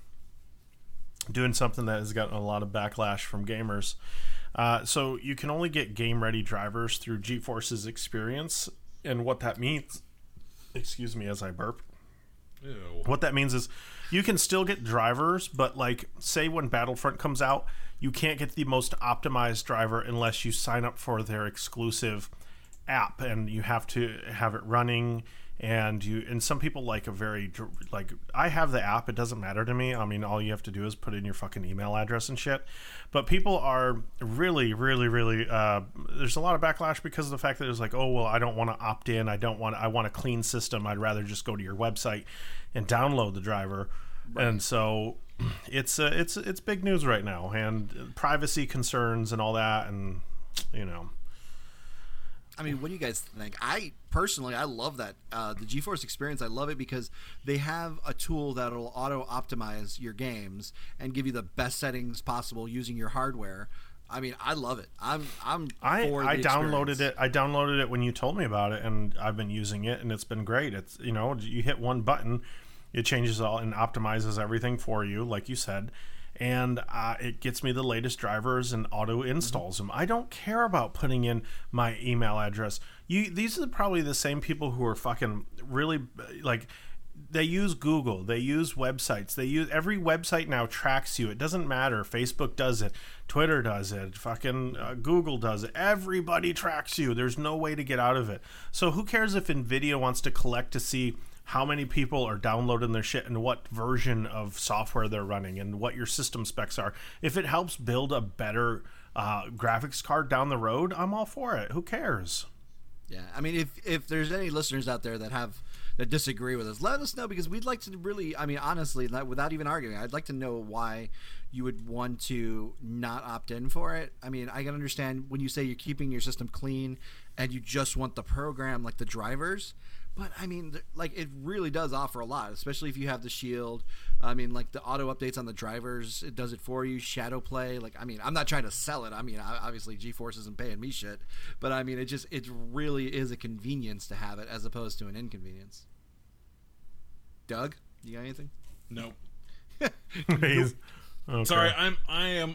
doing something that has gotten a lot of backlash from gamers. So you can only get game-ready drivers through GeForce's Experience, and what that means... Excuse me as I burp. Ew. What that means is you can still get drivers, but like say when Battlefront comes out, you can't get the most optimized driver unless you sign up for their exclusive app, and you have to have it running. And some people like I have the app. It doesn't matter to me. I mean, all you have to do is put in your fucking email address and shit. But people are really, really, really. There's a lot of backlash because of the fact that it's like, oh well, I don't want to opt in. I want a clean system. I'd rather just go to your website and download the driver. Right. And so it's big news right now, and privacy concerns and all that, and you know. I mean, what do you guys think? I personally love that. The GeForce Experience, I love it because they have a tool that'll auto-optimize your games and give you the best settings possible using your hardware. I mean, I love it. I downloaded it. I downloaded it when you told me about it, and I've been using it, and it's been great. It's, you know, you hit one button, it changes all and optimizes everything for you, like you said. And it gets me the latest drivers and auto installs them. I don't care about putting in my email address. These are probably the same people who are fucking really like. They use Google. They use websites. Every website now tracks you. It doesn't matter. Facebook does it. Twitter does it. Fucking Google does it. Everybody tracks you. There's no way to get out of it. So who cares if NVIDIA wants to collect to see how many people are downloading their shit and what version of software they're running and what your system specs are. If it helps build a better graphics card down the road, I'm all for it. Who cares? Yeah, I mean, if there's any listeners out there that disagree with us, let us know, because we'd like to really, I mean, honestly, without even arguing, I'd like to know why you would want to not opt in for it. I mean, I can understand when you say you're keeping your system clean and you just want the program, like the drivers. But, I mean, like, it really does offer a lot, especially if you have the Shield. I mean, like, the auto updates on the drivers, it does it for you. Shadow Play. Like, I mean, I'm not trying to sell it. I mean, obviously, GeForce isn't paying me shit. But, I mean, it really is a convenience to have it as opposed to an inconvenience. Doug, you got anything? Nope. Okay. Sorry, I am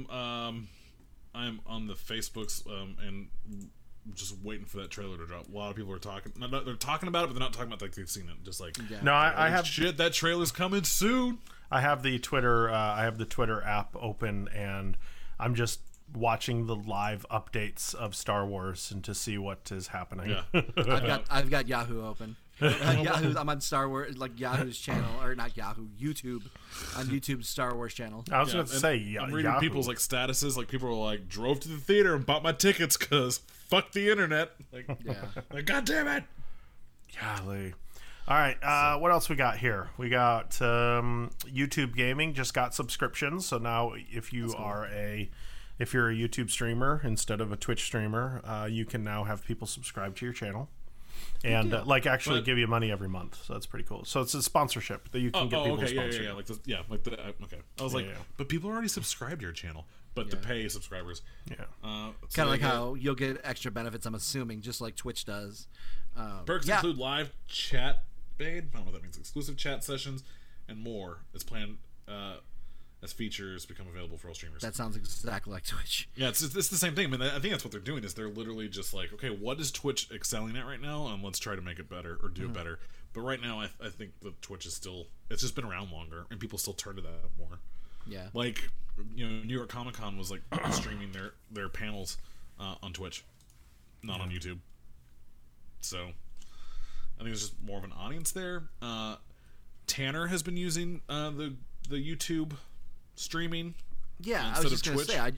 on the Facebooks and just waiting for that trailer to drop. A lot of people are talking. They're talking about it, but they're not talking about like they've seen it. Just like no, I have shit. That trailer's coming soon. I have the Twitter. I have the Twitter app open, and I'm just watching the live updates of Star Wars and to see what is happening. Yeah. I've got Yahoo open. I'm on Star Wars, like Yahoo's channel, or not Yahoo, YouTube, on YouTube's Star Wars channel. I was going to say, I'm reading Yahoo. people's like statuses. Like people are like, drove to the theater and bought my tickets because fuck the internet. Like, Yeah. like, God damn it. Golly. All right, what else we got here? We got YouTube Gaming just got subscriptions. So now if you're a YouTube streamer instead of a Twitch streamer, you can now have people subscribe to your channel and actually give you money every month. So that's pretty cool. So it's a sponsorship that you can get people to sponsor. Okay. I was but people already subscribe to your channel, but to pay subscribers. Yeah. Kind of like how you'll get extra benefits, I'm assuming, just like Twitch does. Perks include live chat, I don't know what that means. Exclusive chat sessions and more is planned as features become available for all streamers. That sounds exactly like Twitch. Yeah, it's the same thing. I mean, I think that's what they're doing. Is they're literally just like, okay, what is Twitch excelling at right now, and let's try to make it better or do it better. But right now, I think the Twitch is it's just been around longer, and people still turn to that more. Yeah. Like, New York Comic Con was like streaming their panels on Twitch, not on YouTube. So I think there's just more of an audience there. Tanner has been using the YouTube streaming. Yeah, I was just gonna say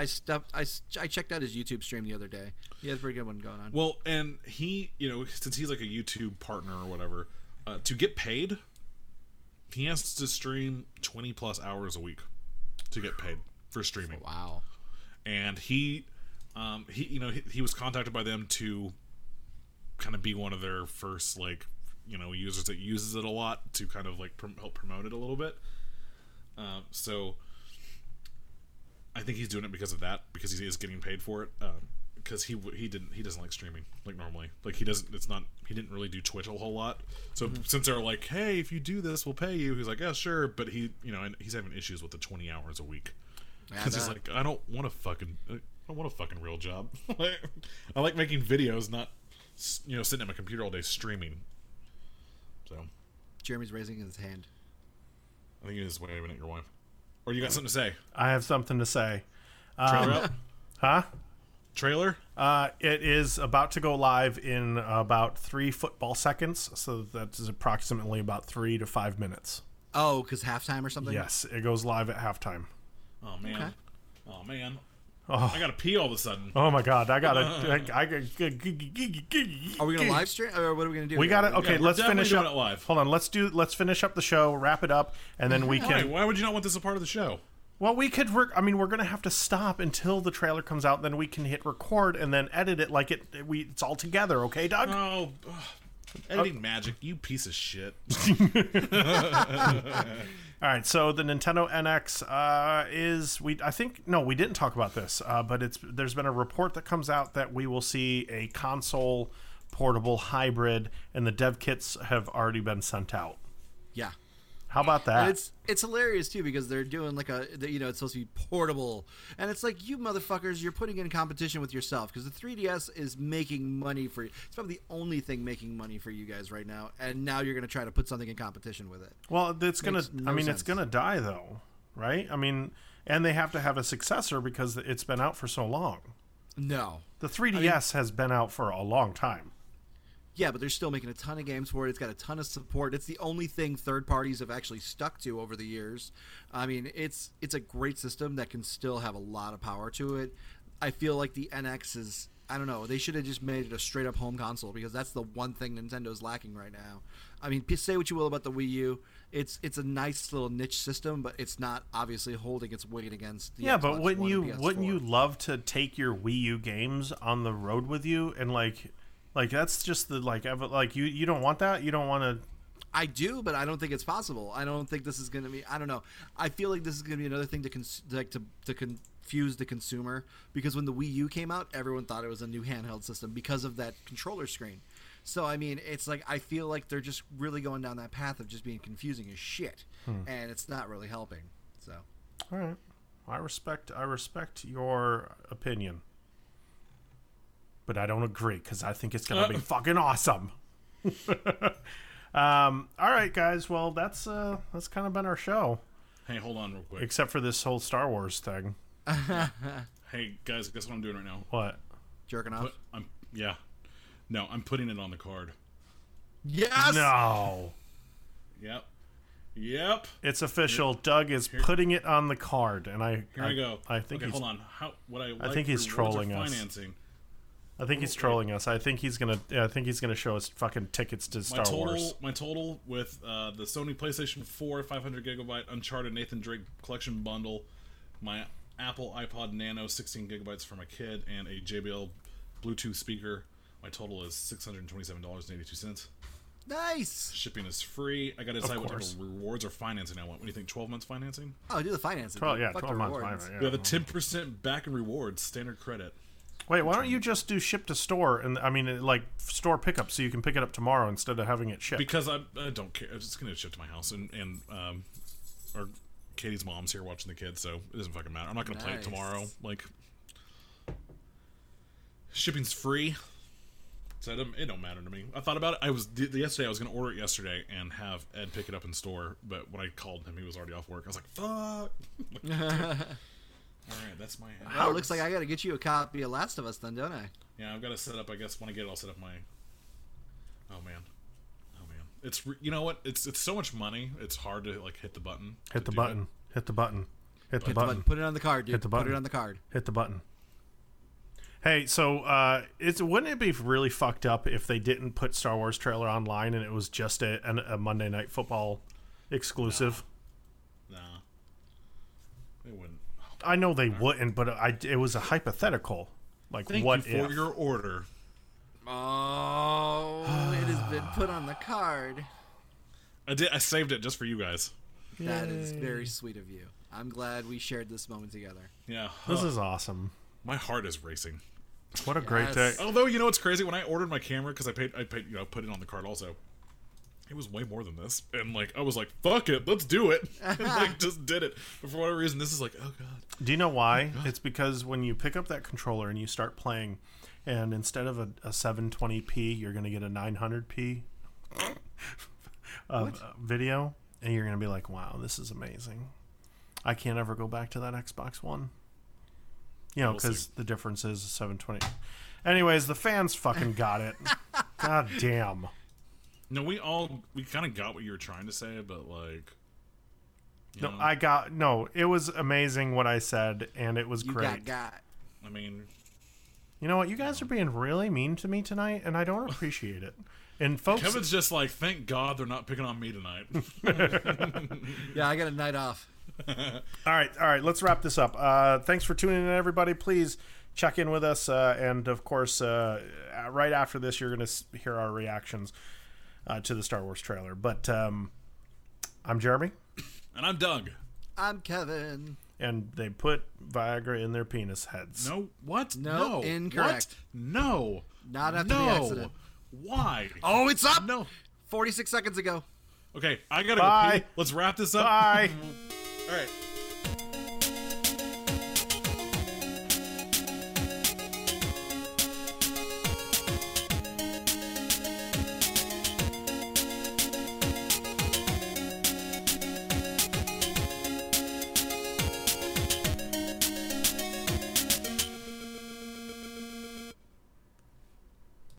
I checked out his YouTube stream the other day. He has a pretty good one going on. Well, and he, since he's like a YouTube partner or whatever, to get paid, he has to stream 20 plus hours a week to get paid for streaming. Wow. And he was contacted by them to kind of be one of their first users that uses it a lot to kind of help promote it a little bit. So I think he's doing it because of that, because he is getting paid for it. Because he doesn't like streaming like normally. Like he didn't really do Twitch a whole lot. So since they're like, hey, if you do this, we'll pay you. He's like, yeah, sure. But and he's having issues with the 20 hours a week. Because he's like, I don't want a fucking real job. I like making videos, not sitting at my computer all day streaming. So Jeremy's raising his hand. I think he is waving at your wife. Or you got something to say? I have something to say. Trailer up? Huh? Trailer? It is about to go live in about 3 football seconds, so that is approximately about 3 to 5 minutes. Oh, because halftime or something? Yes, it goes live at halftime. Oh, man. Okay. Oh, man. Oh. I gotta pee all of a sudden. Oh my god, I gotta. Are we gonna live stream, or what are we gonna do? We gotta. Okay, let's finish up. It live. Hold on, let's finish up the show, wrap it up, and then we can. Why would you not want this a part of the show? Well, we could. We're gonna have to stop until the trailer comes out. Then we can hit record and then edit it like it's all together. Okay, Doug? Oh, editing magic, you piece of shit. All right, so the Nintendo NX we didn't talk about this, but there's been a report that comes out that we will see a console portable hybrid, and the dev kits have already been sent out. Yeah. How about that? And it's hilarious too, because they're doing like it's supposed to be portable, and it's like, you motherfuckers, you're putting in competition with yourself, because the 3DS is making money for you. It's probably the only thing making money for you guys right now, and now you're going to try to put something in competition with it. Well, it's gonna. It's gonna die though, right? I mean, and they have to have a successor because it's been out for so long. No, the 3DS has been out for a long time. Yeah, but they're still making a ton of games for it. It's got a ton of support. It's the only thing third parties have actually stuck to over the years. I mean, it's a great system that can still have a lot of power to it. I feel like the NX is, I don't know, they should have just made it a straight up home console, because that's the one thing Nintendo's lacking right now. I mean, say what you will about the Wii U. It's a nice little niche system, but it's not obviously holding its weight against the Xbox but wouldn't One you and PS4. wouldn't you love to take your Wii U games on the road with you and like that's just the you don't want that? You don't want to? I do, but I don't think it's possible. I don't think this is going to be. I don't know. I feel like this is going to be another thing to confuse the consumer, because when the Wii U came out, everyone thought it was a new handheld system because of that controller screen. So I mean, it's like, I feel like they're just really going down that path of just being confusing as shit, and it's not really helping. So, all right, I respect your opinion. But I don't agree, because I think it's going to be fucking awesome. All right, guys. Well, that's kind of been our show. Hey, hold on real quick. Except for this whole Star Wars thing. Hey, guys, guess what I'm doing right now? What? Jerking off? No, I'm putting it on the card. Yes! No. Yep. It's official. Doug is putting it on the card, and I go. I think okay, he's, hold on. I think he's trolling us. Financing. I think he's trolling us. I think he's gonna show us fucking tickets to Star Wars. My total with the Sony PlayStation 4 500 gigabyte Uncharted Nathan Drake collection bundle, my Apple iPod Nano 16 gigabytes for my kid, and a JBL Bluetooth speaker. My total is $627.82. Nice. Shipping is free. I got to decide what type of rewards or financing I want. What do you think? 12 months financing? Oh, do the financing. 12 Fuck months. rewards. Yeah. We have a 10% back in rewards, standard credit. Wait, why don't you just do ship to store? And I mean, like store pickup, so you can pick it up tomorrow instead of having it shipped. Because I don't care. It's going to ship to my house, and or Katie's mom's here watching the kids, so it doesn't fucking matter. I'm not going to play it tomorrow. Like, shipping's free, so it don't matter to me. I thought about it. Yesterday I was going to order it yesterday and have Ed pick it up in store, but when I called him, he was already off work. I was like, fuck. All right, that's my. Well, it looks like I got to get you a copy of Last of Us, then, don't I? Yeah, I've got to set up. I guess when I get it, I'll set up my. Oh man, it's you know what? It's so much money. It's hard to like hit the button. Hit the button. Hit the button. Hit the button. Put it on the card, dude. Hit the button. Put it on the card. Hit the button. Hey, so wouldn't it be really fucked up if they didn't put Star Wars trailer online and it was just a Monday Night Football exclusive? Nah, they wouldn't. I know they wouldn't, but it was a hypothetical. Like, Thank what you for if? your order. Oh, it has been put on the card. I saved it just for you guys. That is very sweet of you. I'm glad we shared this moment together. Yeah, This is awesome. my heart is racing. What a great day. Although, you know what's crazy? When I ordered my camera, because I paid, put it on the card also. It was way more than this, and like I was like, "Fuck it, let's do it," and like just did it. But for whatever reason, this is like, oh god. Do you know why? It's because when you pick up that controller and you start playing, and instead of a 720p, you're going to get a 900p video, and you're going to be like, "Wow, this is amazing." I can't ever go back to that Xbox One. You know, because the difference is 720. Anyways, the fans fucking got it. God damn. No, we kind of got what you were trying to say, but like, it was amazing what I said, and it was great. Got. I mean, you know what? You guys are being really mean to me tonight, and I don't appreciate it. And folks, Kevin's just like, thank God they're not picking on me tonight. Yeah, I got a night off. All right. Let's wrap this up. Thanks for tuning in, everybody. Please check in with us, and of course, right after this, you're going to hear our reactions to the Star Wars trailer. But I'm Jeremy. And I'm Doug. I'm Kevin. And they put Viagra in their penis heads. No, what? No, incorrect. What? No. Not after the accident. Why? Oh, it's up! No. 46 seconds ago. Okay, I gotta Bye. go pee. Let's wrap this up. Bye. All right.